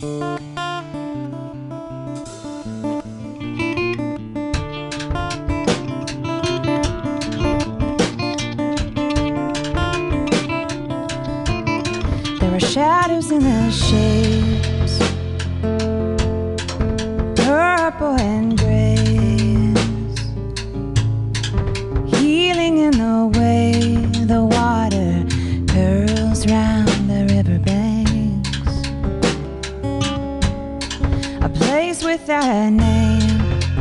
There are shadows in the shapes, purple and grays, healing in the way the water curls round the riverbanks. A place without a name,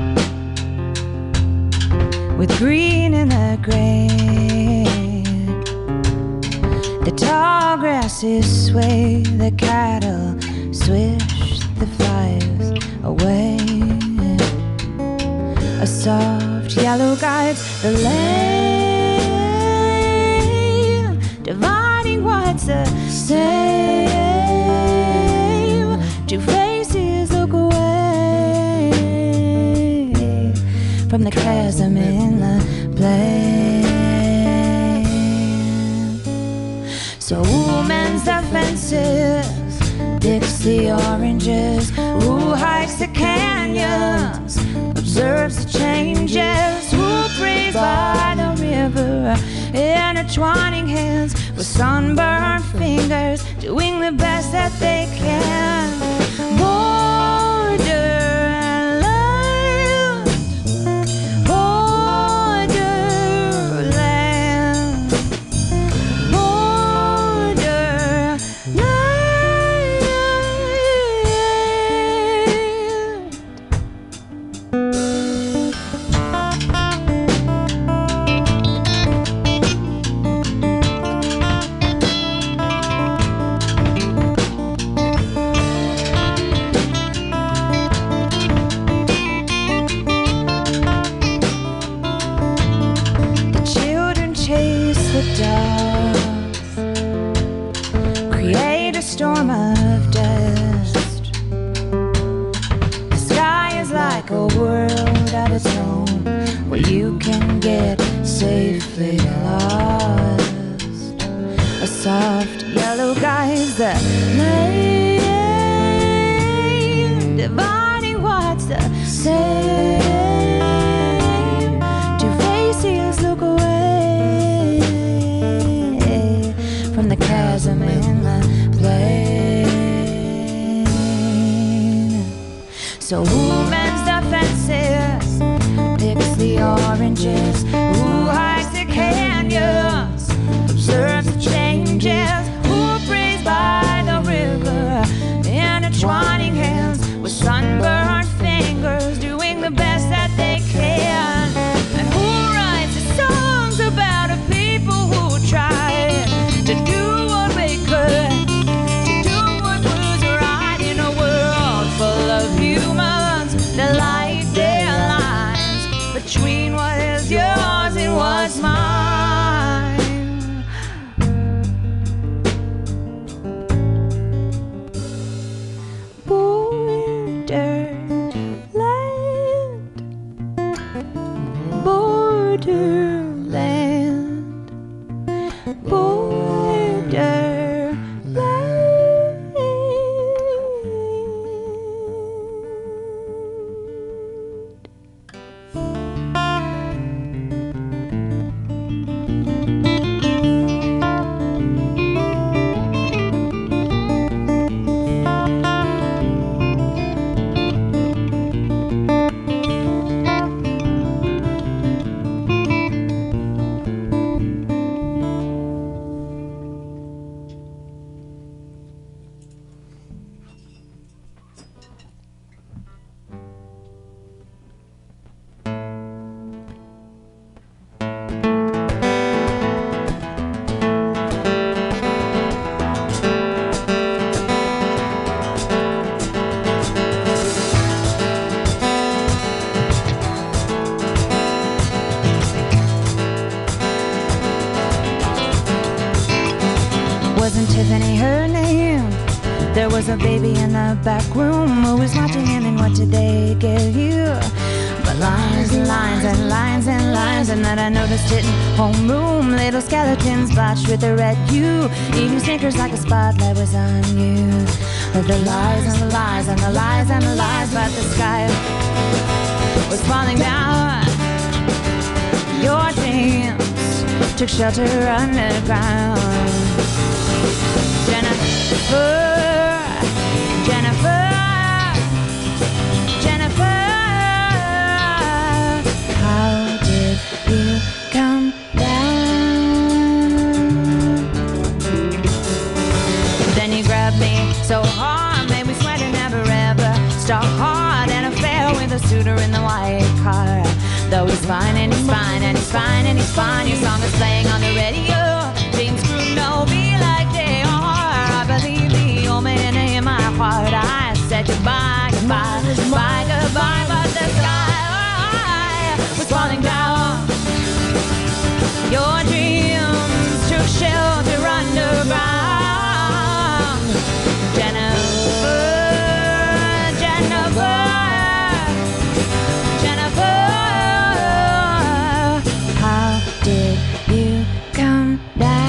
with green in the grain. The tall grasses sway, the cattle swish the fires away. A soft yellow guides the lane, dividing what's the same. Two faces look away from the chasm in the plain. So who mends the fences, picks the oranges, who hikes the canyons, observes the changes, who prays by the river, intertwining hands with sunburned fingers, doing the best that they can. Borderland, borderland, borderland. Create a storm of dust. The sky is like a world of its own, where you can get safely lost. A soft yellow guides the lane, dividing what's the same. Two faces look away from the chasm in the plain. So who mends the fences, picks the oranges, who hikes the canyons, observes the changes, who prays by the river, intertwining hands with sunburned fingers, doing the best that they can. And who writes the songs about a people who tried to do what we could, to do what was right in a world full of humans that light their lines between what is yours and what's mine. Borderland, borderland, borderland. Wasn't Tiffany her name? There was a baby in the back room who was watching him, and what did they give you? But lines and lines and lines and lines, and then I noticed it in homeroom. Little skeletons blotched with a red hue, eating snickers like a spotlight was on you. But the lies and the lies and the lies and the lies, but the sky was falling down. Your dreams took shelter underground. Jennifer, Jennifer, Jennifer, how did you come down? Then you grabbed me so hard, made me sweat and never ever stop hard. An affair with a suitor in the white car. Though he's fine and he's fine and he's fine and he's fine. Your song is playing on the radio. Dreams grew no be like they are. I believe the old man in my heart. I said goodbye, goodbye, goodbye, goodbye. But the sky was falling down. Your dreams took shelter underground. Jennifer, Jennifer, Jennifer, how did you come down?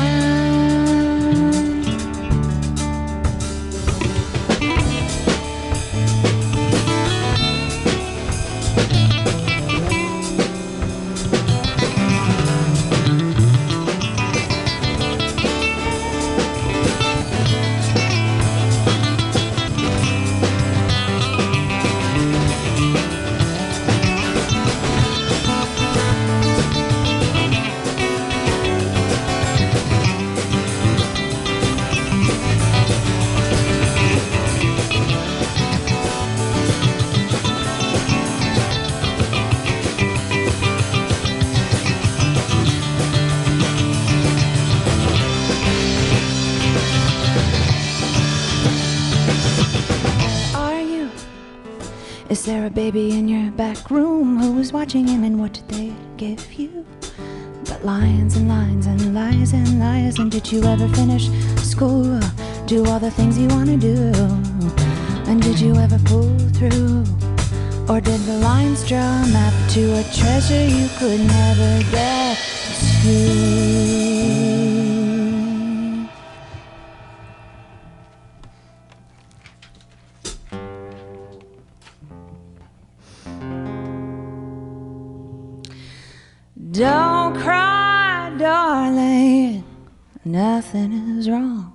Is there a baby in your back room who was watching him, and what did they give you? But lions and lines and lies and lies. And did you ever finish school? Do all the things you want to do? And did you ever pull through? Or did the lines draw a map to a treasure you could never get to? Don't cry, darling, nothing is wrong.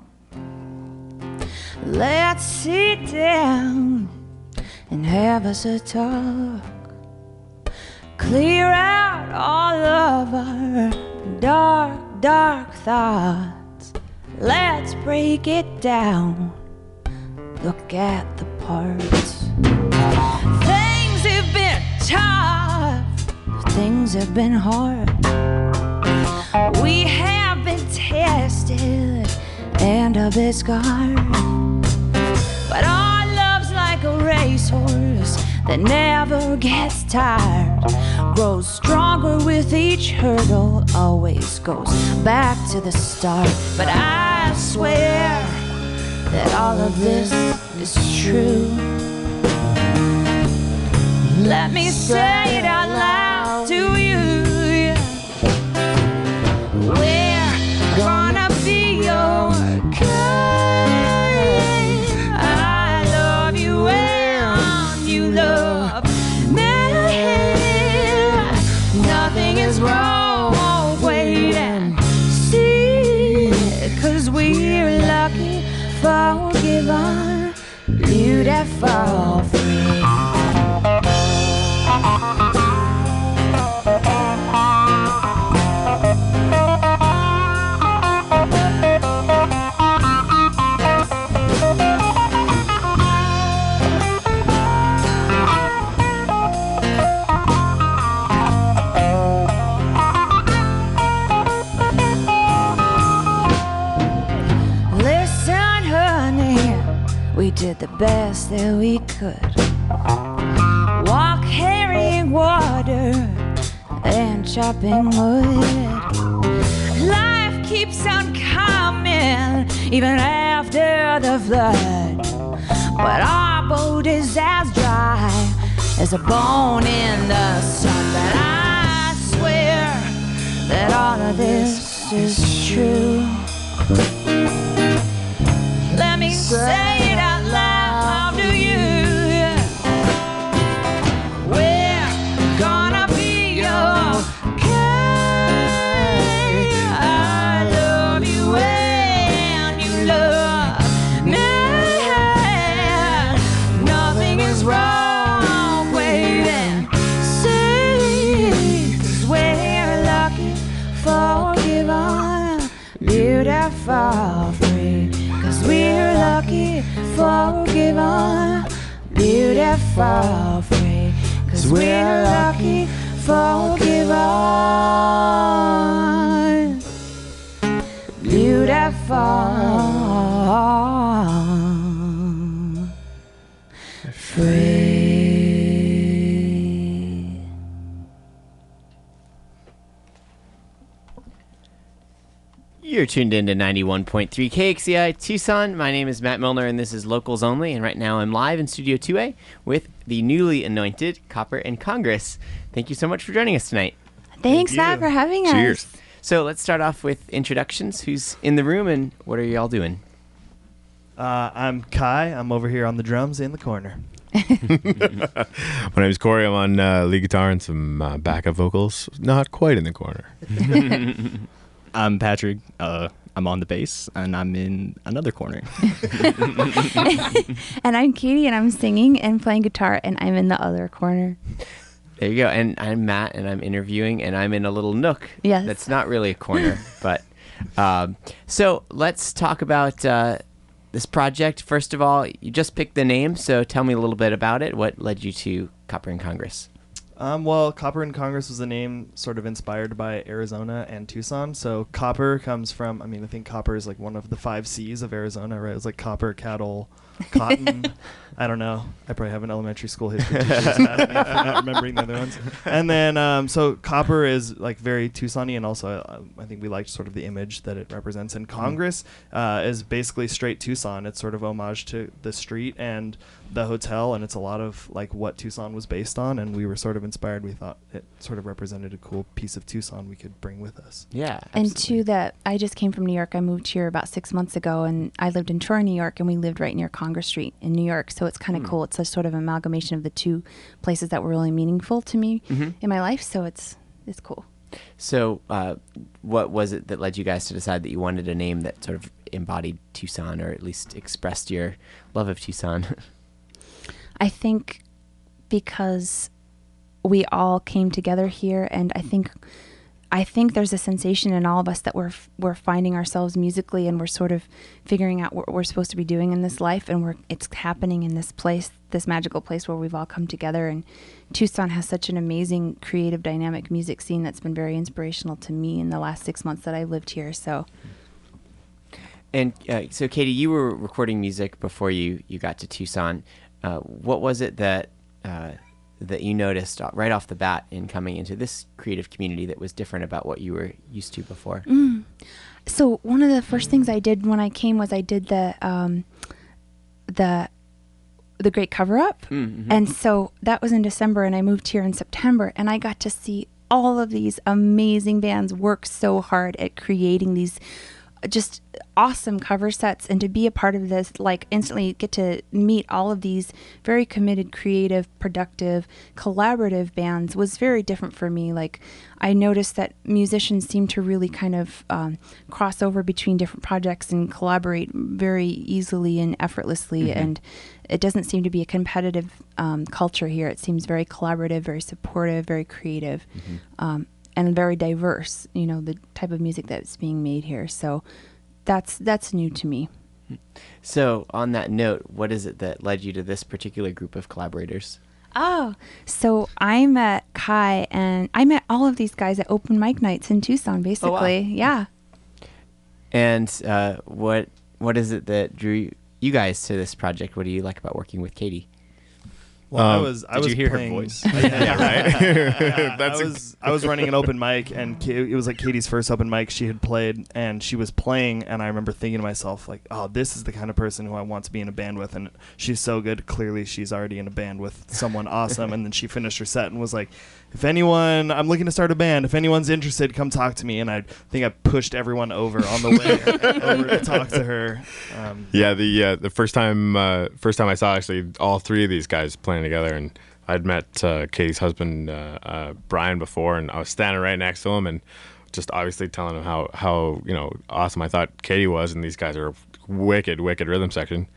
Let's sit down and have us a talk. Clear out all of our dark, dark thoughts. Let's break it down, look at the parts. Things have been tough, things have been hard. We have been tested and a bit scarred. But our love's like a racehorse that never gets tired. Grows stronger with each hurdle, always goes back to the start. But I swear that all of this is true. Let me say it out loud to you. We're gonna be okay. I love you and you love me. Nothing is wrong, wait and see. 'Cause we're lucky, forgiven, beautiful, free. We did the best that we could. Walk carrying water and chopping wood. Life keeps on coming even after the flood. But our boat is as dry as a bone in the sun. But I swear that all of this is true. Let me say it out loud. lucky, forgiven, beautiful, free. 'Cause we're lucky, forgiven, beautiful, free. You're tuned in to 91.3 KXCI Tucson. My name is Matt Milner, and this is Locals Only. And right now I'm live in Studio 2A with the newly anointed Copper and Congress. Thank you so much for joining us tonight. Thanks, Matt, for having us. Cheers. So let's start off with introductions. Who's in the room and what are y'all doing? I'm Kai. I'm over here on the drums in the corner. My name is Corey. I'm on lead guitar and some backup vocals. Not quite in the corner. I'm Patrick. I'm on the bass, and I'm in another corner. And I'm Katie, and I'm singing and playing guitar, and I'm in the other corner. There you go. And I'm Matt, and I'm interviewing, and I'm in a little nook. Yes. That's not really a corner, but so let's talk about this project. First of all, you just picked the name, so tell me a little bit about it. What led you to Copper and Congress? Well, Copper and Congress was a name sort of inspired by Arizona and Tucson. So copper comes from, I think copper is like one of the 5 C's of Arizona, right? It's like copper, cattle, cotton. I don't know. I probably have an elementary school history teacher who's mad at me for not remembering the other ones. And then, so copper is like very Tucson-y, and also I think we liked sort of the image that it represents. And Congress is basically straight Tucson. It's sort of homage to the street and the hotel, and it's a lot of like what Tucson was based on, and we were sort of inspired. We thought it sort of represented a cool piece of Tucson we could bring with us. Yeah, And absolutely. to that, I just came from New York. I moved here about 6 months ago, and I lived in Troy, New York, and we lived right near Congress Street in New York. So it's kind of cool. It's a sort of amalgamation of the two places that were really meaningful to me in my life. So it's cool. So what was it that led you guys to decide that you wanted a name that sort of embodied Tucson, or at least expressed your love of Tucson? I think because we all came together here, and I think there's a sensation in all of us that we're finding ourselves musically, and we're sort of figuring out what we're supposed to be doing in this life, and it's happening in this place, this magical place where we've all come together. And Tucson has such an amazing, creative, dynamic music scene that's been very inspirational to me in the last 6 months that I've lived here. So. And so, Katie, you were recording music before you got to Tucson. What was it that you noticed right off the bat in coming into this creative community that was different about what you were used to before? So one of the first things I did when I came was I did the Great Cover Up, and so that was in December, and I moved here in September, and I got to see all of these amazing bands work so hard at creating these just awesome cover sets, and to be a part of this, like instantly get to meet all of these very committed, creative, productive, collaborative bands was very different for me. Like I noticed that musicians seem to really kind of cross over between different projects and collaborate very easily and effortlessly, and it doesn't seem to be a competitive culture here. It seems very collaborative, very supportive, very creative. And very diverse, the type of music that's being made here. So that's new to me. So on that note, what is it that led you to this particular group of collaborators? Oh, so I met Kai, and I met all of these guys at open mic nights in Tucson, basically. Oh, wow. Yeah. And what is it that drew you guys to this project? What do you like about working with Katie? Well, I was you hear playing, her voice? Yeah, That's I was running an open mic, and it was like Katie's first open mic she had played, and she was playing, and I remember thinking to myself, like, oh, this is the kind of person who I want to be in a band with, and she's so good. Clearly, she's already in a band with someone awesome. And then she finished her set and was like, I'm looking to start a band. If anyone's interested, come talk to me. And I think I pushed everyone over on the way over to talk to her. the first time I saw actually all 3 of these guys playing together, and I'd met Katie's husband Brian before, and I was standing right next to him and just obviously telling him how awesome I thought Katie was, and these guys are wicked rhythm section.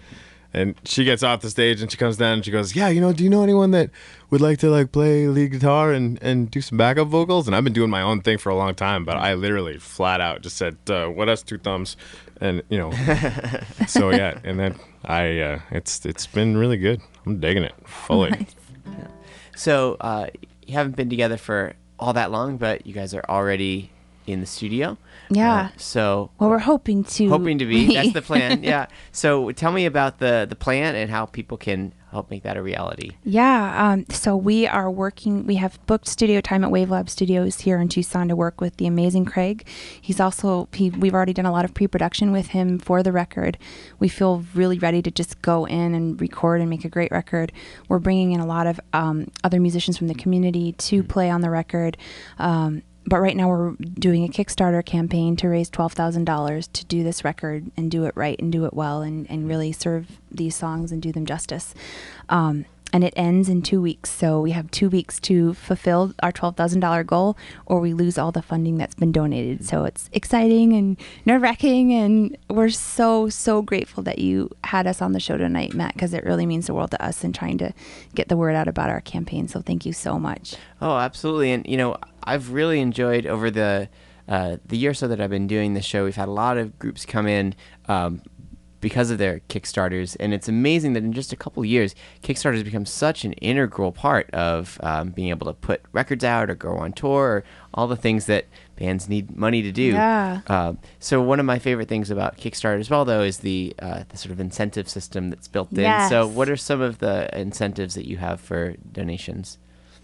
And she gets off the stage and she comes down and she goes, yeah, do you know anyone that would like to like play lead guitar and do some backup vocals? And I've been doing my own thing for a long time, but I literally flat out just said, what else, two thumbs? And, so yeah. And then it's been really good. I'm digging it fully. Nice. So you haven't been together for all that long, but you guys are already in the studio. Yeah. So Well, we're hoping to be. That's the plan. Yeah. So tell me about the plan and how people can help make that a reality. Yeah. So we are working. We have booked studio time at Wave Lab Studios here in Tucson to work with the amazing Craig. We've already done a lot of pre-production with him for the record. We feel really ready to just go in and record and make a great record. We're bringing in a lot of other musicians from the community to play on the record. But right now we're doing a Kickstarter campaign to raise $12,000 to do this record and do it right and do it well and really serve these songs and do them justice. And it ends in 2 weeks. So we have 2 weeks to fulfill our $12,000 goal, or we lose all the funding that's been donated. So it's exciting and nerve-wracking, and we're so, so grateful that you had us on the show tonight, Matt, because it really means the world to us in trying to get the word out about our campaign. So thank you so much. Oh, absolutely. And, I've really enjoyed over the year or so that I've been doing this show, we've had a lot of groups come in because of their Kickstarters, and it's amazing that in just a couple of years, Kickstarter has become such an integral part of being able to put records out or go on tour or all the things that bands need money to do. Yeah. So one of my favorite things about Kickstarter as well, though, is the sort of incentive system that's built in. Yes. So what are some of the incentives that you have for donations?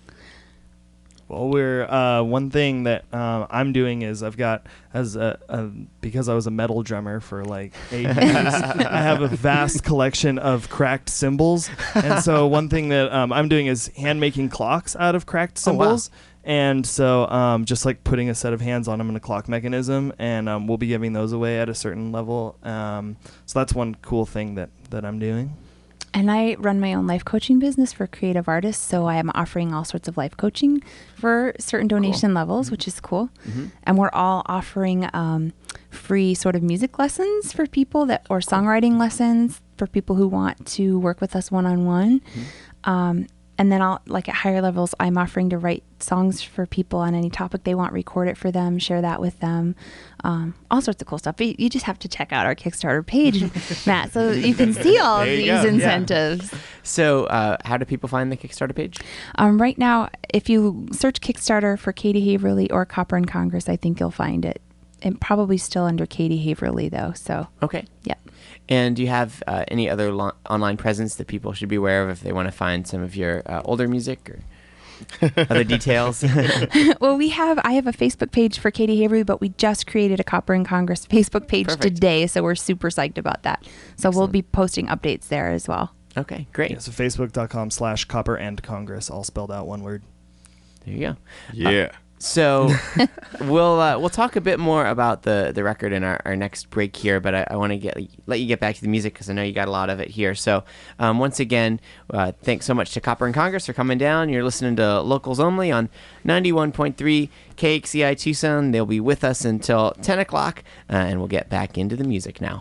Well, one thing that I'm doing is I've got because I was a metal drummer for like 8 years, I have a vast collection of cracked cymbals, and so one thing that I'm doing is hand making clocks out of cracked cymbals. Oh, wow. And so just like putting a set of hands on them in a clock mechanism, and we'll be giving those away at a certain level. So that's one cool thing that I'm doing. And I run my own life coaching business for creative artists, so I am offering all sorts of life coaching for certain donation levels, which is cool. Mm-hmm. And we're all offering free sort of music lessons for people or songwriting lessons for people who want to work with us one-on-one. Mm-hmm. And then at higher levels, I'm offering to write songs for people on any topic they want, record it for them, share that with them, all sorts of cool stuff. But you just have to check out our Kickstarter page, Matt, so you can see all of these incentives. Yeah. So how do people find the Kickstarter page? Right now, if you search Kickstarter for Katie Haverly or Copper and Congress, I think you'll find it. And probably still under Katie Haverly, though. So Okay. yeah. And do you have any other online presence that people should be aware of if they want to find some of your older music or other details? Well, I have a Facebook page for Katie Haverly, but we just created a Copper and Congress Facebook page Perfect. today, so we're super psyched about that. So we'll be posting updates there as well. Okay, great. Yeah, so facebook.com/Copper and Congress, all spelled out one word. There you go. Yeah. So we'll talk a bit more about the record in our next break here, but I want to let you get back to the music because I know you got a lot of it here. So once again, thanks so much to Copper and Congress for coming down. You're listening to Locals Only on 91.3 KXCI Tucson. They'll be with us until 10 o'clock, and we'll get back into the music now.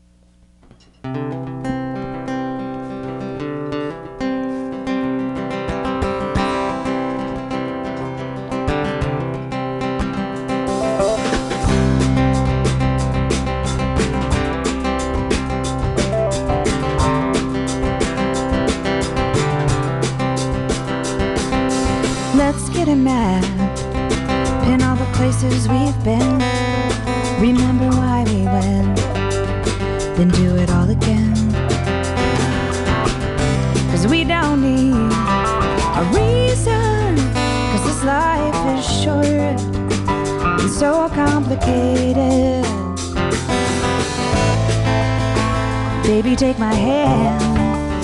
A map, pin all the places we've been, remember why we went, then do it all again. 'Cause we don't need a reason, 'cause this life is short and so complicated. Baby, take my hand,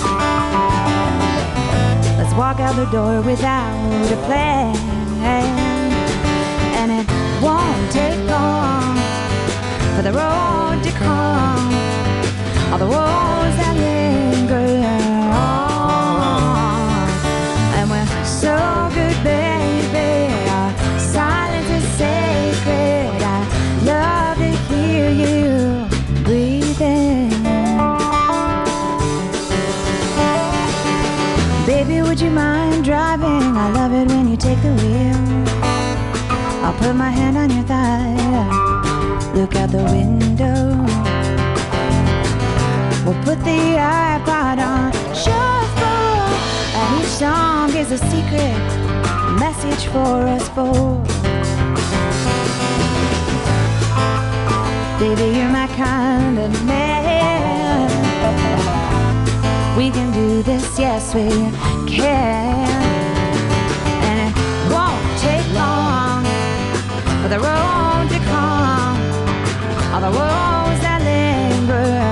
walk out the door without a plan, and it won't take long for the road to come, all the roads that linger on. And we're so good, baby, our silence is sacred. I love to hear you breathing. would you mind driving? I love it when you take the wheel. I'll put my hand on your thigh, look out the window. We'll put the iPod on shuffle, and each song is a secret message for us both. Baby, you're my kind of man. We can do this, yes we can. And it won't take long for the road to come, all the roads that linger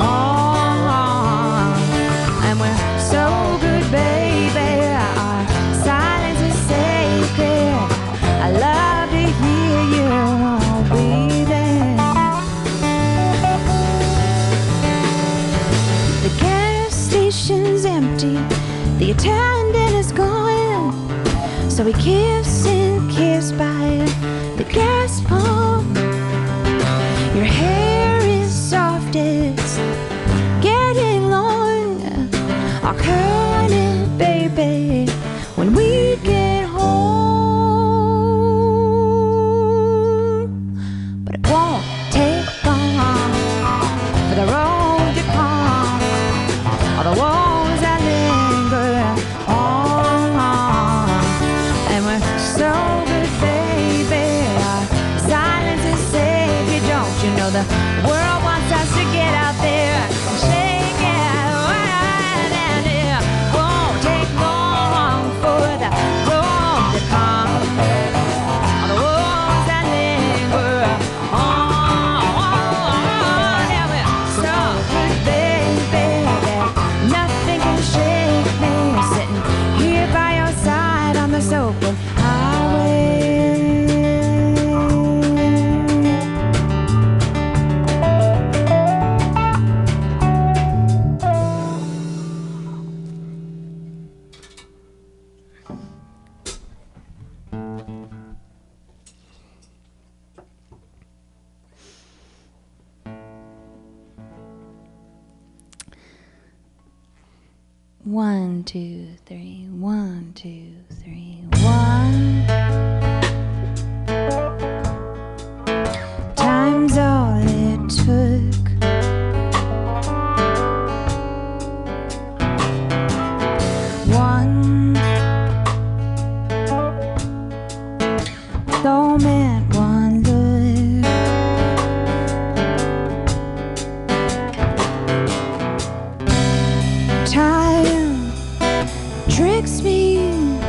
on. And we're so good, baby, our silence is sacred. I love to hear you breathing. The gas station's empty, the attendant is gone, so we kiss and kiss by the gas pump. Your hair is soft, it's getting long. I'll cut it, baby, when we get home. But it won't take long for the road to come, all the walls that linger on. And we're so good, baby, our silence is sacred. Don't you know the world wants us to get out there and shake it right, and it won't take long for the road to come, all the walls that linger on. And we're so good, baby, that nothing can shake me, sitting here by your side on this open highway. One, two, three, 1, 2, 3, 1. Time's all it took. One, though meant one look. Time tricks me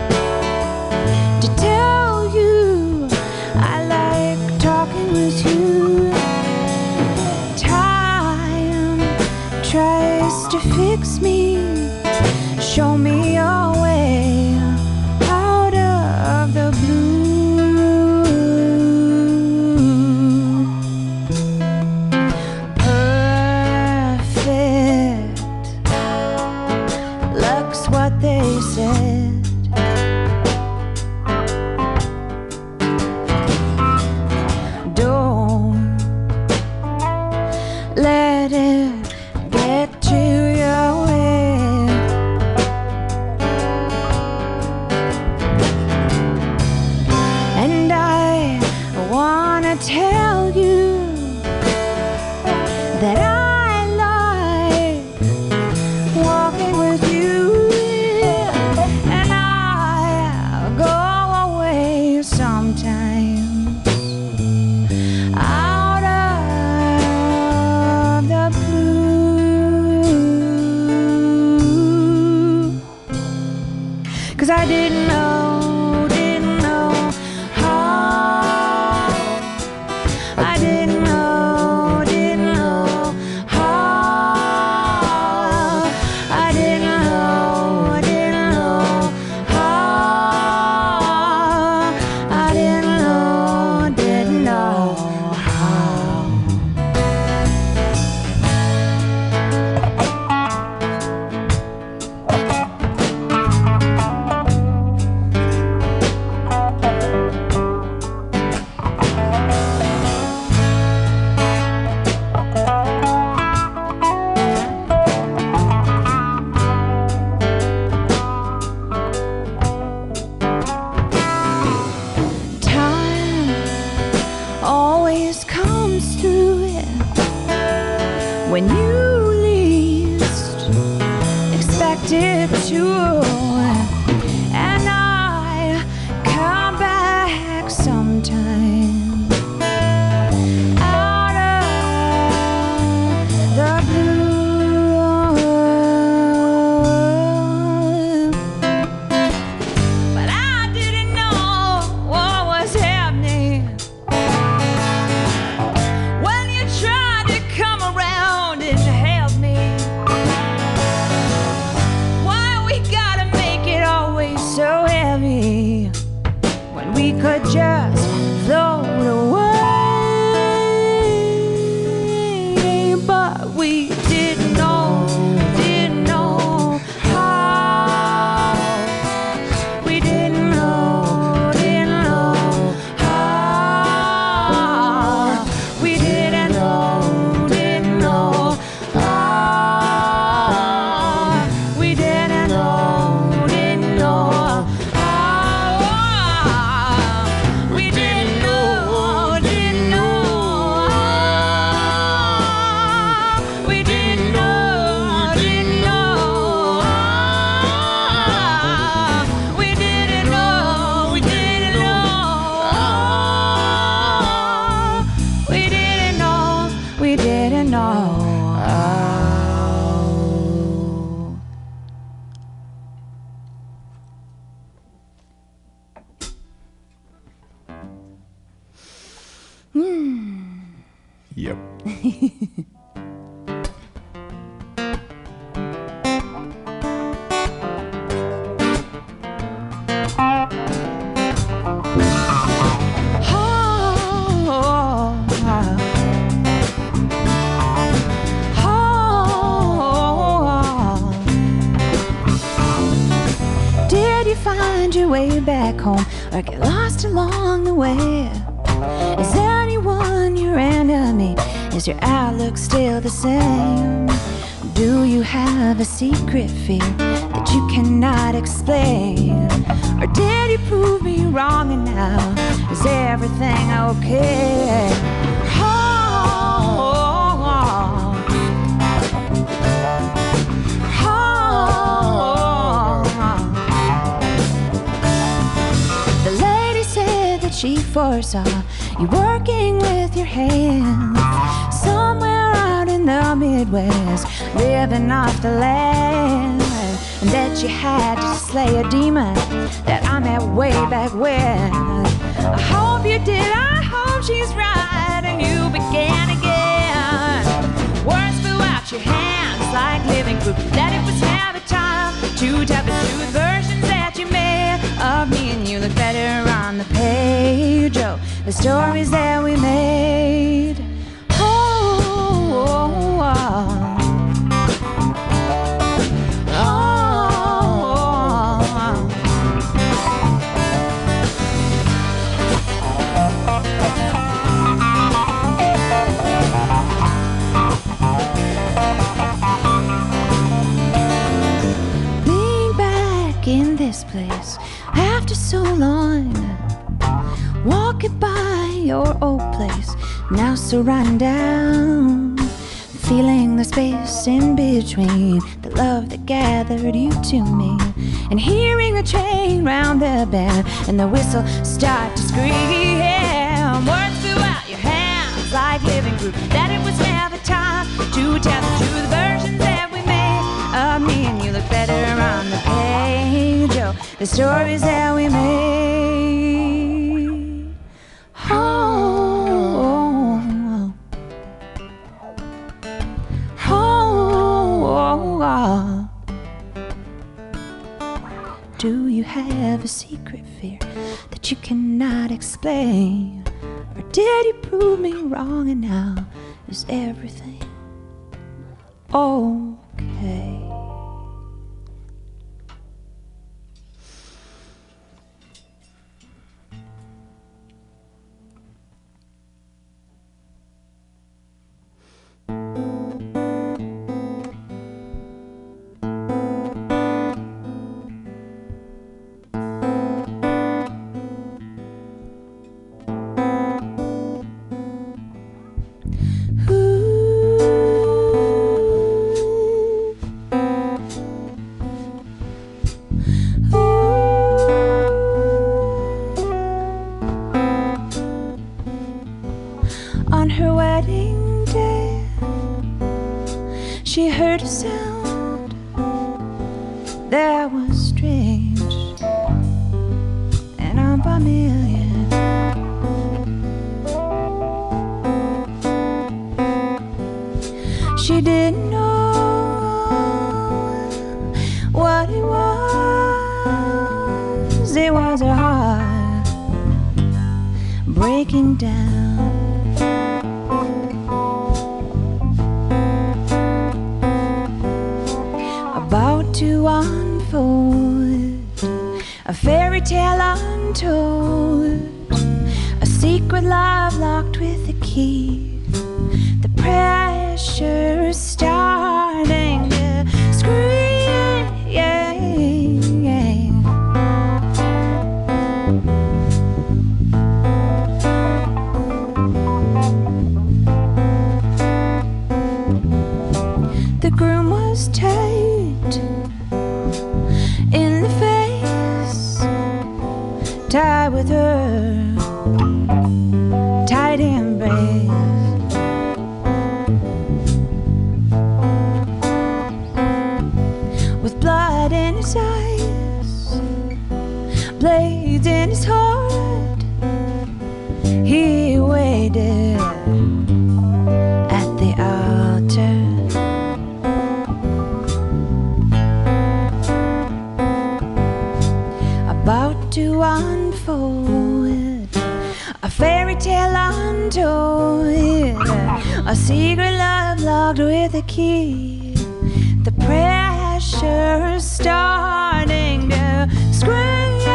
to tell you I like talking with you. Time tries to fix me, show me a way out of the blue. Perfect, luck's what they said. Don't let it get to your head. Yep. Did you find your way back home or get lost along the way? Is anyone your enemy? Is your outlook still the same? Do you have a secret fear that you cannot explain? Or did you prove me wrong and now is everything okay? The lady said that she foresaw you working with your hands somewhere out in the Midwest, living off the land, and that you had to slay a demon that I met way back when. I hope you did, I hope she's right, and you began again. Words flew out your hands like living proof that it was never time to tell the truth. Versions that you made of me and you look better on the page. Oh, the stories that we made. In this place after so long, walking by your old place, now so run down, feeling the space in between the love that gathered you to me, and hearing the train round the bend and the whistle start to scream. Words flew out your hands like living proof that it was never time to tell the truth. Versions that we made of me and you look better on the page. Oh, the stories that we made. Oh, oh, oh. Do you have a secret fear that you cannot explain? Or did you prove me wrong and now is everything okay? On her wedding day, she heard a sound that was strange and unfamiliar. She didn't know what it was. It was her heart breaking down. About to unfold a fairy tale untold, a secret love locked with a key. The pressure is starting to scream, yeah, yeah. The groom was tight in the face, tied with her tight embrace. With blood in his eyes, blades in his heart, he waited to unfold, a fairy tale untold, a secret love locked with a key. The pressure's starting to scream.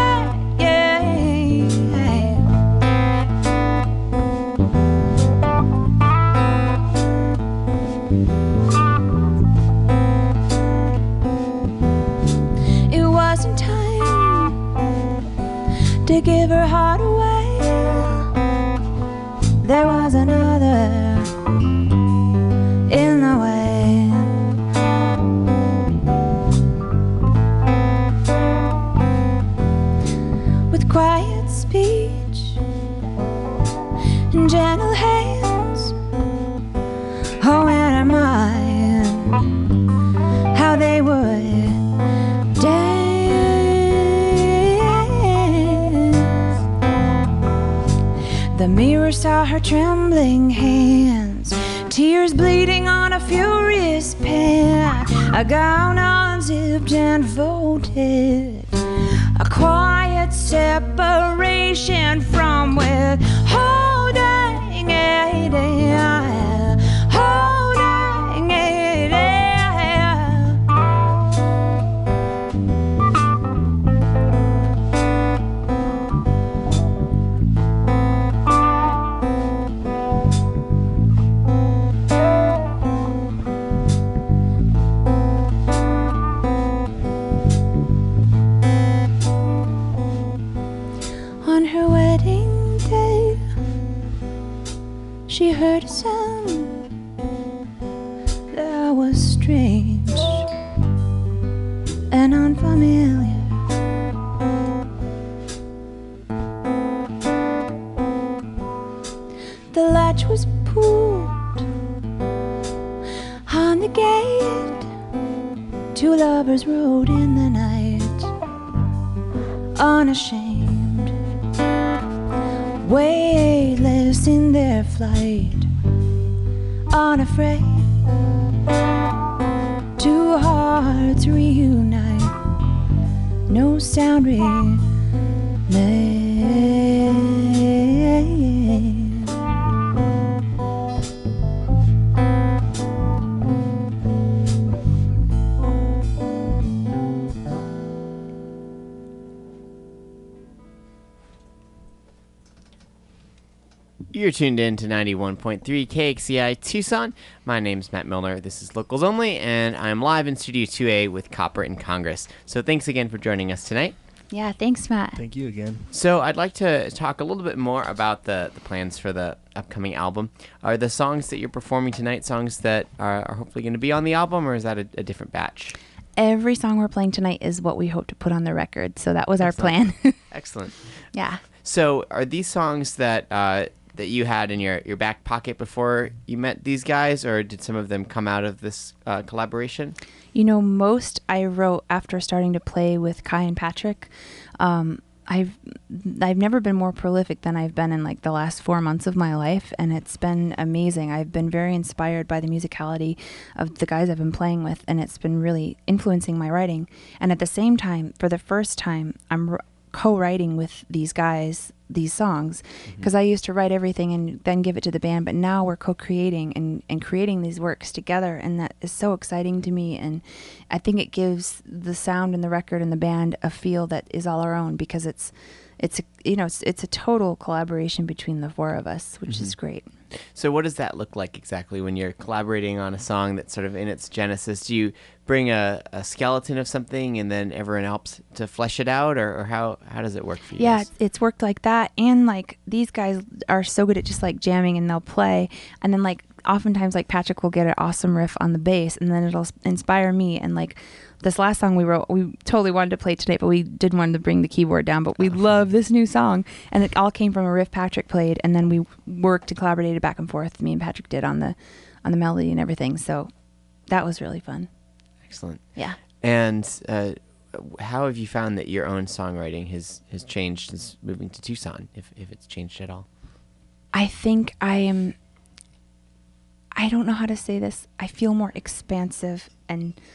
It wasn't time to give her heart away. There was another in the way. With quiet speech and gentle hands, oh, and her mind, how they would dance. The mirror saw her trembling hands, tears bleeding on a furious pen, a gown unzipped and folded, a quiet separation from withholding it, holding it. On her wedding day, she heard a sound that was strange and unfamiliar. The latch was pulled on the gate. Two lovers rode in the night, unashamed, weightless in their flight, unafraid. Two hearts reunite, no sound remains. You're tuned in to 91.3 KXCI Tucson. My name's Matt Milner. This is Locals Only, and I'm live in Studio 2A with Copper and Congress. So thanks again for joining us tonight. Yeah, thanks, Matt. Thank you again. So I'd like to talk a little bit more about the plans for the upcoming album. Are the songs that you're performing tonight songs that are hopefully going to be on the album, or is that a different batch? Every song we're playing tonight is what we hope to put on the record, so that was our plan. Excellent. Yeah. So are these songs that that you had in your back pocket before you met these guys, or did some of them come out of this collaboration? You know, most I wrote after starting to play with Kai and Patrick. I've never been more prolific than I've been in like the last 4 months of my life, and it's been amazing. I've been very inspired by the musicality of the guys I've been playing with, and it's been really influencing my writing. And at the same time, for the first time, I'm co-writing with these guys these songs, because I used to write everything and then give it to the band, but now we're co-creating and creating these works together, and that is so exciting to me. And I think it gives the sound and the record and the band a feel that is all our own, because it's a total collaboration between the four of us, which is great. So what does that look like exactly when you're collaborating on a song that's sort of in its genesis? Do you bring a skeleton of something and then everyone helps to flesh it out, or how does it work for you? Yeah, guys? it's worked like that. And like these guys are so good at just like jamming, and they'll play, and then like oftentimes like Patrick will get an awesome riff on the bass, and then it'll inspire me. And like this last song we wrote, we totally wanted to play tonight, but we didn't want to bring the keyboard down, but we love this new song. And it all came from a riff Patrick played, and then we worked and collaborated back and forth, me and Patrick did on the melody and everything. So that was really fun. Excellent. Yeah. And how have you found that your own songwriting has changed since moving to Tucson, if it's changed at all? I think I don't know how to say this. I feel more expansive and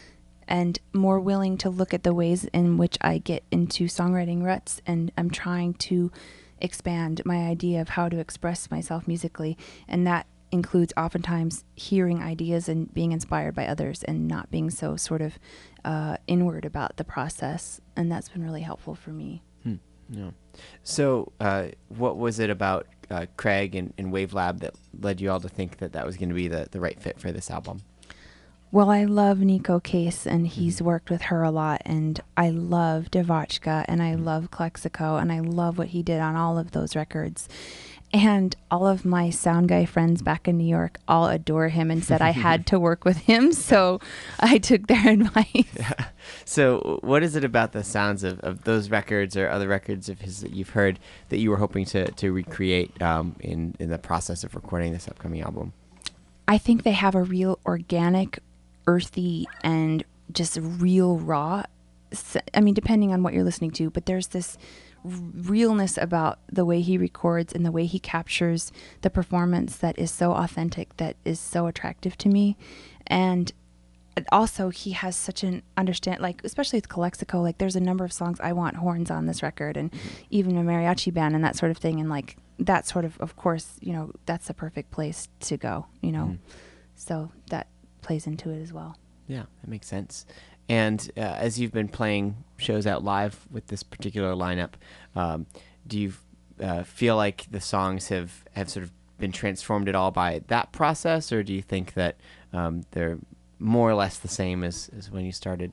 and more willing to look at the ways in which I get into songwriting ruts, and I'm trying to expand my idea of how to express myself musically, and that includes oftentimes hearing ideas and being inspired by others and not being so sort of inward about the process, and that's been really helpful for me. Yeah. So what was it about Craig and Wave Lab that led you all to think that that was going to be the right fit for this album? Well, I love Nico Case, and he's worked with her a lot, and I love Devotchka, and I love Clexico, and I love what he did on all of those records. And all of my sound guy friends back in New York all adore him and said I had to work with him, so I took their advice. Yeah. So what is it about the sounds of those records or other records of his that you've heard that you were hoping to recreate in the process of recording this upcoming album? I think they have a real organic, earthy, and just real raw, I mean, depending on what you're listening to, but there's this realness about the way he records and the way he captures the performance that is so authentic, that is so attractive to me. And also he has such an like, especially with Calexico, like there's a number of songs I want horns on this record, and even a mariachi band and that sort of thing. And like that sort of course, you know, that's the perfect place to go, you know, so that plays into it as well. Yeah, that makes sense. And as you've been playing shows out live with this particular lineup, do you feel like the songs have sort of been transformed at all by that process, or do you think that they're more or less the same as when you started?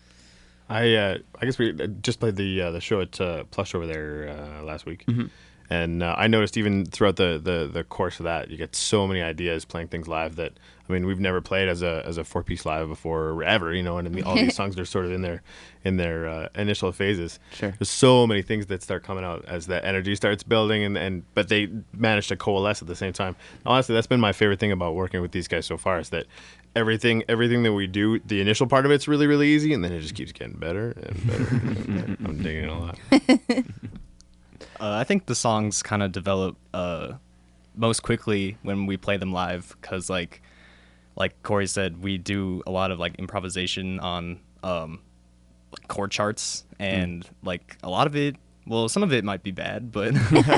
I guess we just played the show at Plush over there last week. And I noticed even throughout the course of that, you get so many ideas playing things live that, I mean, we've never played as a 4-piece live before ever, you know, and all these songs are sort of in their initial phases. Sure. There's so many things that start coming out as that energy starts building, but they manage to coalesce at the same time. Honestly, that's been my favorite thing about working with these guys so far, is that everything that we do, the initial part of it's really, really easy, and then it just keeps getting better and better. I'm digging it a lot. I think the songs kind of develop most quickly when we play them live, because like Corey said, we do a lot of like improvisation on like chord charts, and like a lot of it, well, some of it might be bad, but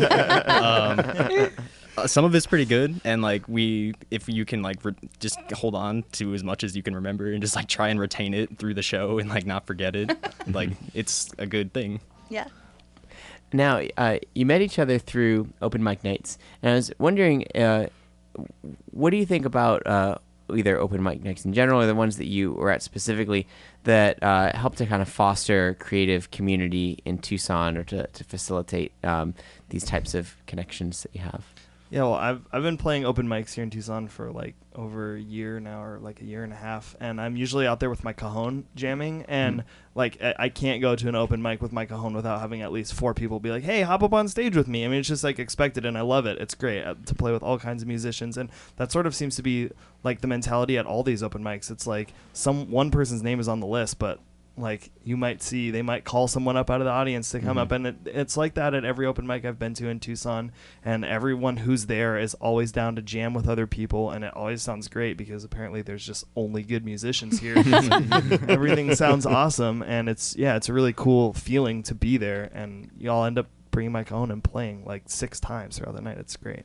some of it's pretty good. And like if you can like just hold on to as much as you can remember and just like try and retain it through the show and like not forget it, like it's a good thing. Yeah. Now, you met each other through open mic nights, and I was wondering, what do you think about either open mic nights in general or the ones that you were at specifically that help to kind of foster creative community in Tucson, or to facilitate these types of connections that you have? Yeah, well, I've been playing open mics here in Tucson for like over a year now, or like a year and a half, and I'm usually out there with my cajon jamming, and like I can't go to an open mic with my cajon without having at least 4 people be like, hey, hop up on stage with me. I mean, it's just like expected, and I love it. It's great to play with all kinds of musicians, and that sort of seems to be like the mentality at all these open mics. It's like one person's name is on the list, but like you might see, they might call someone up out of the audience to come up, and it's like that at every open mic I've been to in Tucson, and everyone who's there is always down to jam with other people, and it always sounds great because apparently there's just only good musicians here. Everything sounds awesome, and it's a really cool feeling to be there, and y'all end up bringing my cajon and playing like 6 times throughout the night. It's great.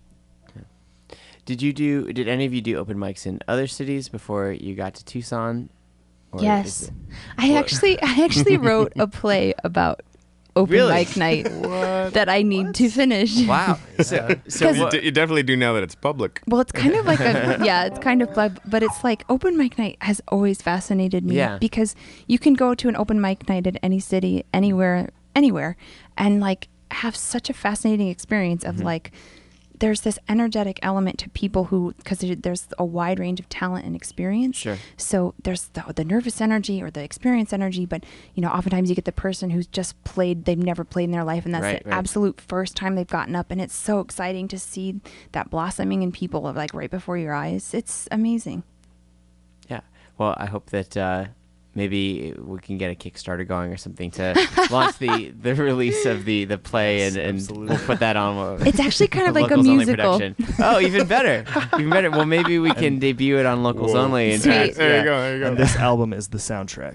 Did any of you do open mics in other cities before you got to Tucson? Yes, I actually wrote a play about open mic night that I need to finish. Wow! So you definitely do know that it's public. Well, it's kind of like it's kind of, but it's like open mic night has always fascinated me, because you can go to an open mic night at any city, anywhere, and like have such a fascinating experience of like. There's this energetic element to people because there's a wide range of talent and experience. Sure. So there's the nervous energy or the experience energy, but you know, oftentimes you get the person who's just played, they've never played in their life, and that's the absolute first time they've gotten up, and it's so exciting to see that blossoming in people of like right before your eyes. It's amazing. Yeah. Well, I hope that maybe we can get a Kickstarter going or something to launch the release of the play, Yes, and absolutely. we'll put that on. It's actually kind of like a Locals Only musical. production. Oh, even better, even better. Well, maybe we can debut it on Locals Whoa. Only. And Sweet. There you go. There you go. And this album is the soundtrack.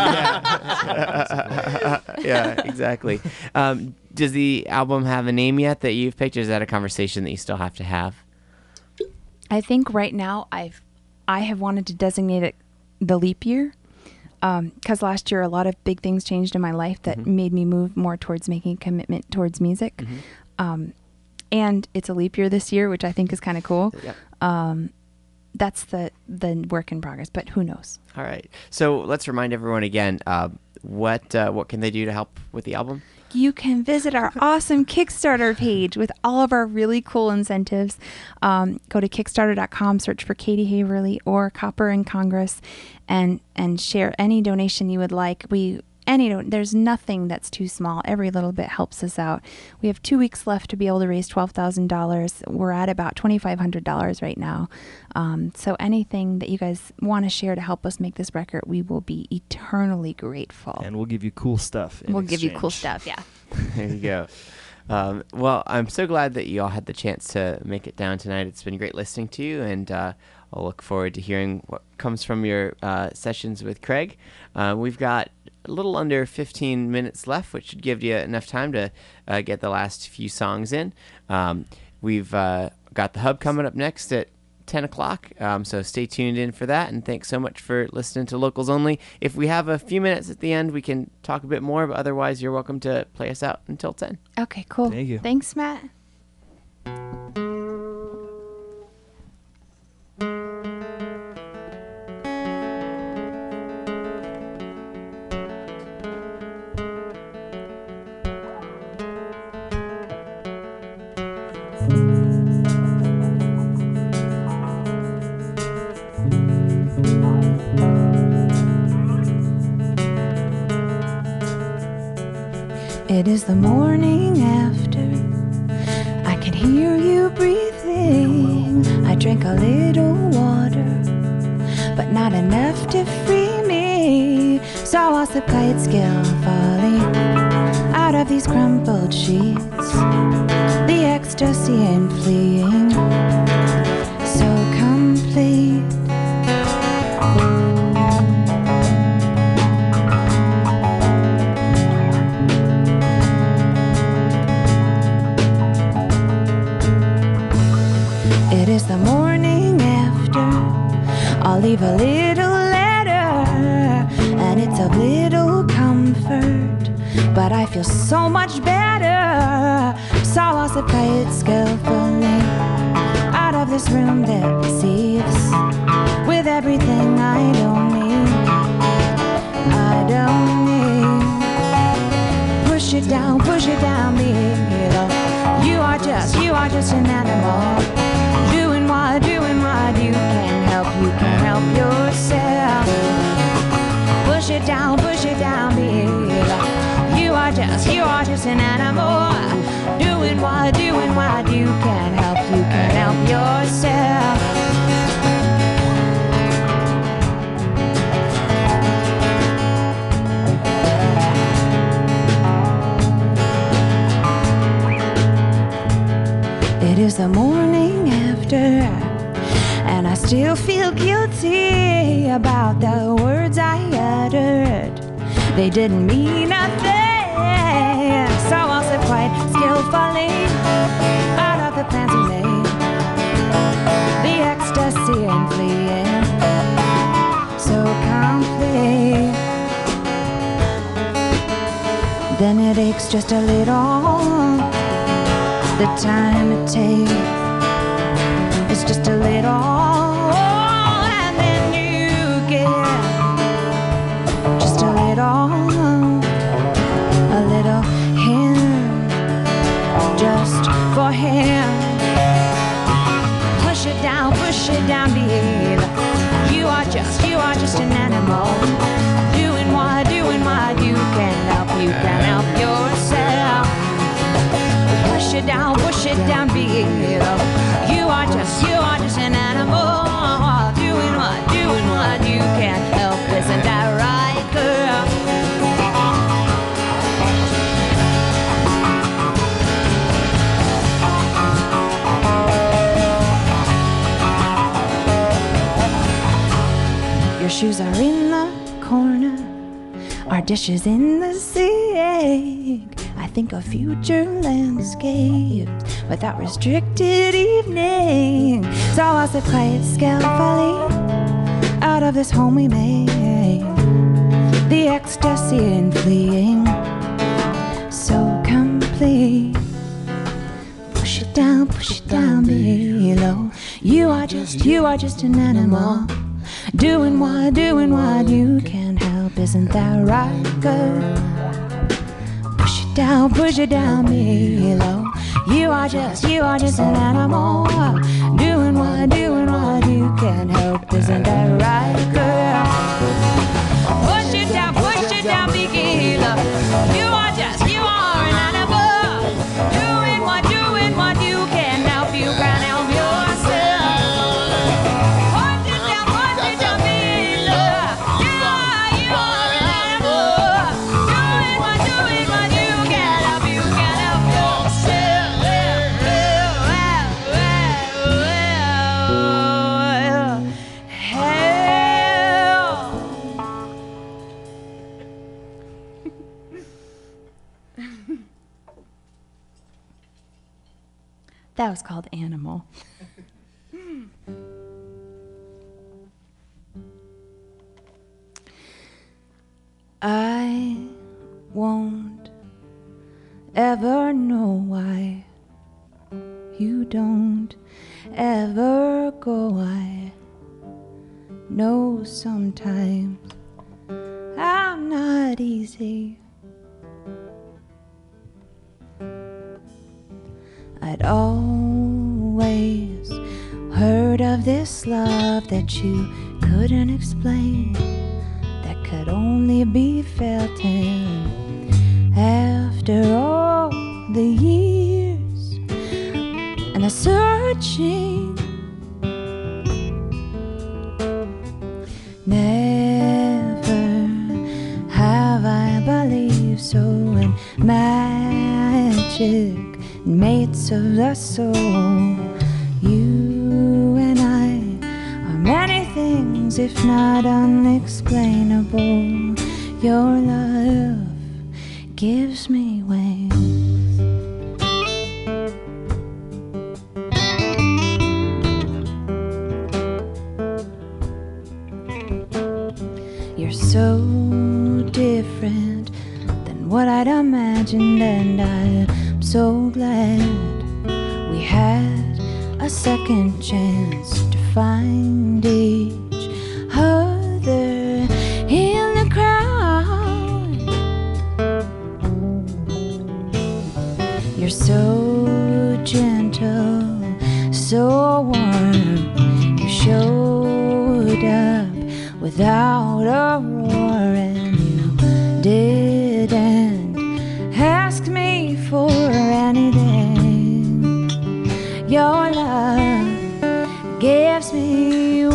Yeah, exactly. Does the album have a name yet that you've picked, or is that a conversation that you still have to have? I think right now I have wanted to designate it the leap year, because last year a lot of big things changed in my life that made me move more towards making a commitment towards music. And it's a leap year this year, which I think is kind of cool. Yeah. That's the work in progress, but who knows? All right. So let's remind everyone again. What can they do to help with the album? You can visit our awesome Kickstarter page with all of our really cool incentives. Go to Kickstarter.com, search for Katie Haverly or Copper in Congress, and share any donation you would like. There's nothing that's too small. Every little bit helps us out. We have 2 weeks left to be able to raise $12,000. We're at about $2,500 right now. So anything that you guys want to share to help us make this record, we will be eternally grateful. And we'll give you cool stuff. We'll give you cool stuff, yeah. There you go. Well, I'm so glad that you all had the chance to make it down tonight. It's been great listening to you, and I'll look forward to hearing what comes from your sessions with Craig. We've got a little under 15 minutes left, which should give you enough time to get the last few songs in. We've got the Hub coming up next at 10 o'clock, so stay tuned in for that, and thanks so much for listening to Locals Only. If we have a few minutes at the end, we can talk a bit more, but otherwise you're welcome to play us out until 10. Okay, cool. Thank you. Thanks, Matt. It is the morning after. I can hear you breathing. I drink a little water, but not enough to free me. So I slip quite skillfully out of these crumpled sheets. The ecstasy and fleeing, so complete. It is the morning after. I'll leave a little letter, and it's of little comfort, but I feel so much better. So I'll slip quite skillfully out of this room that seeps with everything I don't need. I don't need. Push it down, below. You are just an animal. Doing what you can help yourself. Push it down, below. You are just an animal. Doing what you can help yourself. It is the morning after, and I still feel guilty about the words I uttered. They didn't mean nothing, so I'll slip quite skillfully out of the plans we made. The ecstasy and fleeing, so complete. Then it aches just a little. The time it takes is just a little, and then you get just a little hint, just for him. Push it down, babe. You are just an animal. Doing what you can help yourself. Push it down, below. You are just an animal. corner, our dishes in the sink. I think of future landscapes without restricted evening. So I said, quiet skillfully out of this home we made, the ecstasy in fleeing, so complete. Push it down below. You are just an animal, doing what you can't help. Isn't that right, girl? Push it down below. You are just an animal, doing what you can't help. Isn't that right, girl? Push it down below. You are an animal, doing what you can't help. You can't help yourself. Push it down below. You are an animal, doing what you can't help. You can't help yourself. That was called Animal. I won't ever know why you don't ever go. I know sometimes I'm not easy. I'd always heard of this love that you couldn't explain, that could only be felt in after all the years and the searching. Never have I believed so in magic, mates of the soul. You and I are many things, if not unexplainable. Your love gives me wings. You're so different than what I'd imagined, and I'm so glad we had a second chance to find each other in the crowd. You're so gentle, so warm. You showed up without a roar, and you didn't ask me for anything. Your love gives me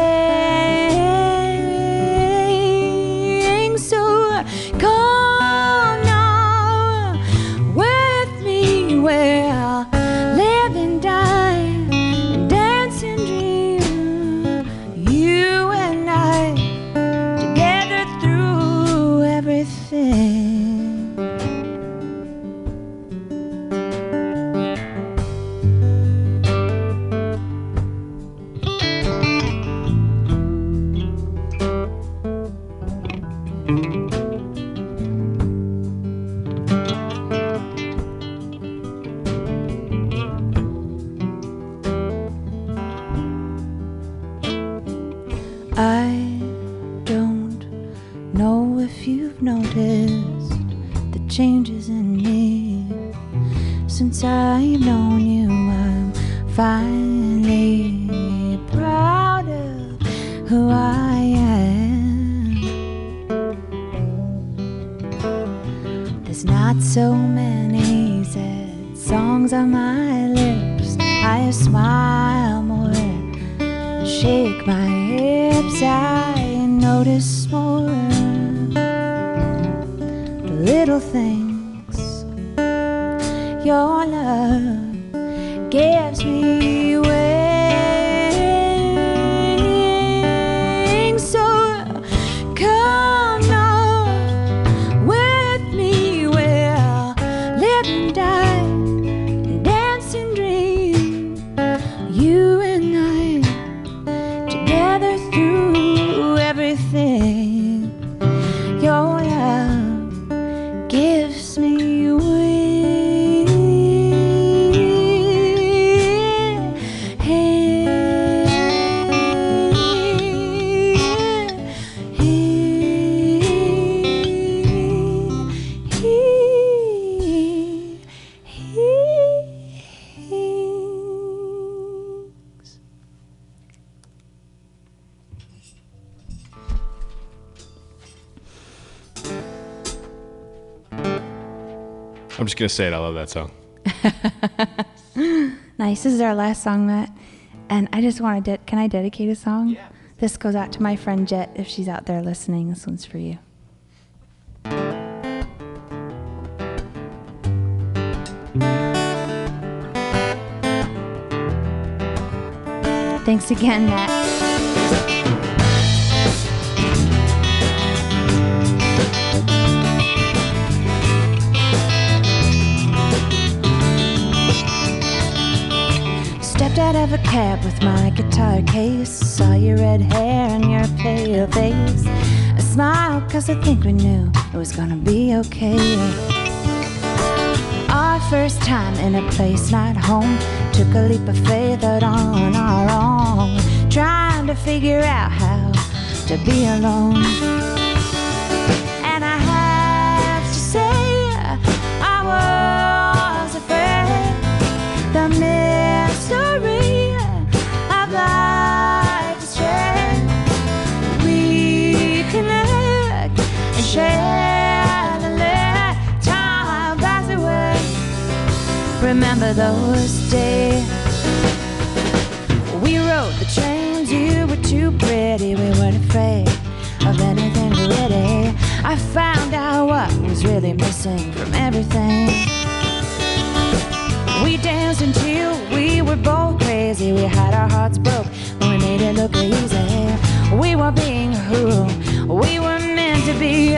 wings. So come now with me, where live and die and dance and dream. You and I together through everything. I don't know if you've noticed the changes in me since I've known you. I'm finally proud of who I am. There's not so many sad songs on my lips. I smile more, shake my hips. I notice more the little things. Your love gives me wings. So come I'm just gonna say it. I love that song. Nice. This is our last song, Matt. And I just want to, can I dedicate a song? Yeah. This goes out to my friend Jet, if she's out there listening. This one's for you. Thanks again, Matt. Stepped out of a cab with my guitar case. Saw your red hair and your pale face. I smiled 'cause I think we knew it was gonna be okay. Our first time in a place not home. Took a leap of faith out on our own, trying to figure out how to be alone. And I have to say, I was afraid. The mystery of life is strange. We connect and share the let time pass away. Remember those days? We rode the trains, you were too pretty. We weren't afraid of anything really. I found out what was really missing from everything. We danced until we were both crazy. We had our hearts broke, but we made it look easy. We were being who we were meant to be.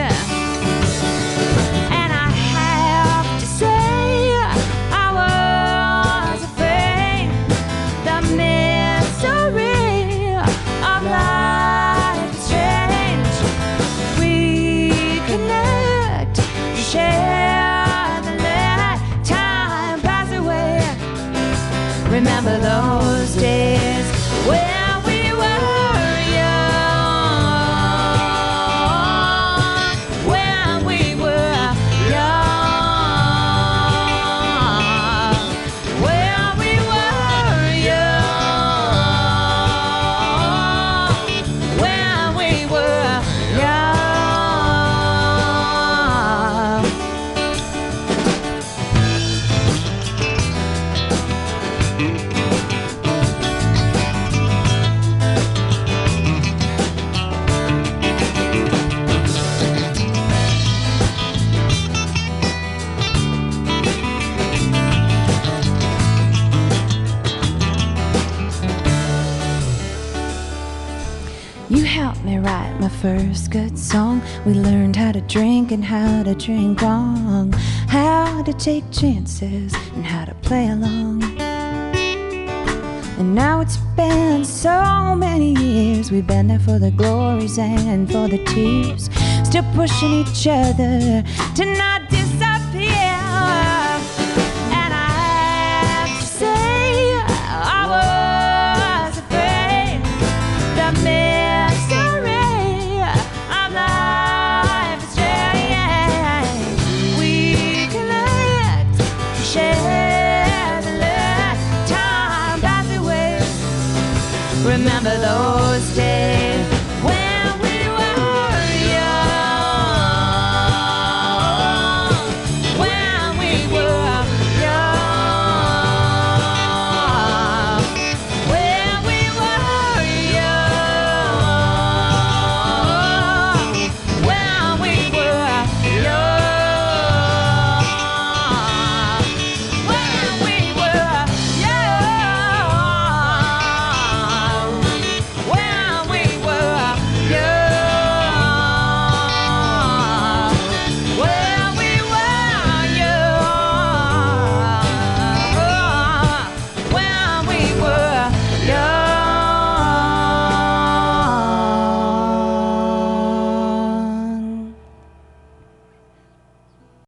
And I have to say, I was afraid. The mystery of life is strange. We connect, share the let time pass away. Remember those days when we were young, when we were young, when we were young, when we were young. You helped me write my first good song. We learned how to drink and how to drink wrong, how to take chances and how to play along. And now it's been so many years. We've been there for the glories and for the tears, still pushing each other to not disappear.